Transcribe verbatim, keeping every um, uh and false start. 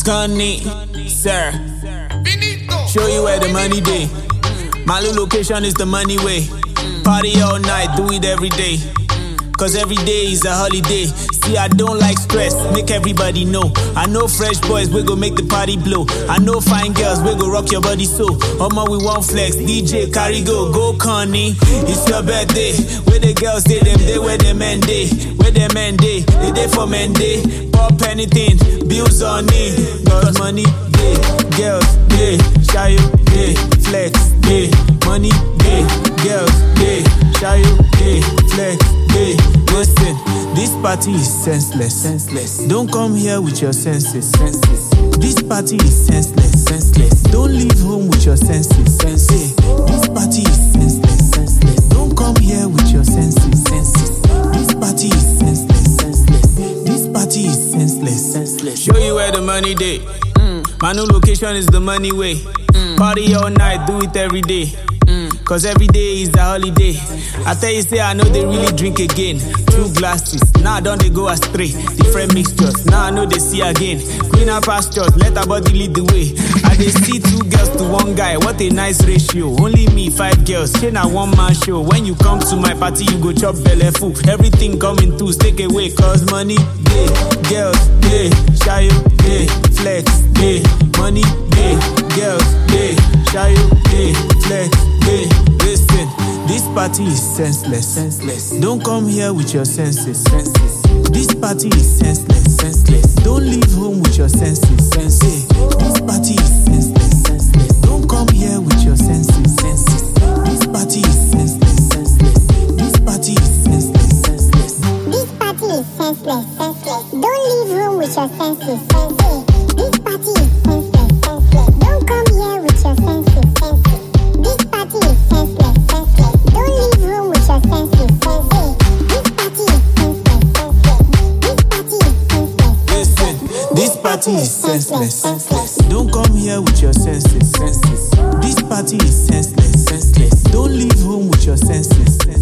Scunny, sir. Show you where the money day. My little location is the money way. Party all night, do it every day. Cause every day is a holiday. See, I don't like stress, make everybody know. I know fresh boys, we go make the party blow. I know fine girls, we go rock your body so. Omo, we want flex, D J, carry go, go Connie. It's your birthday, where the girls day, them day, where the men day. Where the men day, they day for men day. Pop anything, bills on me. Cause money day, girls day, shy day, flex day. Money day, girls day, shy day, flex day. Listen, this party is senseless, senseless. Don't come here with your senses, senses. This party is senseless, senseless. Don't leave home with your senses, senses. This party is senseless, senseless. Don't come here with your senses, senses. This party is senseless, senseless. This party is senseless, senseless. Show you where the money day. Mm. My new location is the money way. Mm. Party all night, do it every day. Cause every day is the holiday. I tell you, say I know they really drink again. Two glasses, now don't they go astray. Different mixtures, now I know they see again. Greener pastures, let our body lead the way. I they see two girls to one guy, what a nice ratio. Only me, five girls, chain a one man show. When you come to my party, you go chop belly full. Everything coming to take away, cause money, day, girls, day, shy, day, flex, day, money, day, girls, day, shy, day, flex, day. Listen, this party is senseless, senseless. Don't come here with your senses, senses. This party is senseless, senseless. Don't leave home with your senses, senses. This party is senseless, senseless. Don't come here with your senses, senses. This party is senseless, senseless. This party is senseless, senseless. This party is senseless, senseless. Don't leave home with your senses, senses. This party is senseless, senseless. Don't come here with your senses, senses. This party is senseless, senseless. Don't leave home with your senses, senses. This party is senseless, senseless. This party is senseless. Listen, this party is senseless, senseless. Don't come here with your senses, senses. This party is senseless, senseless. Don't leave home with your senses, senses.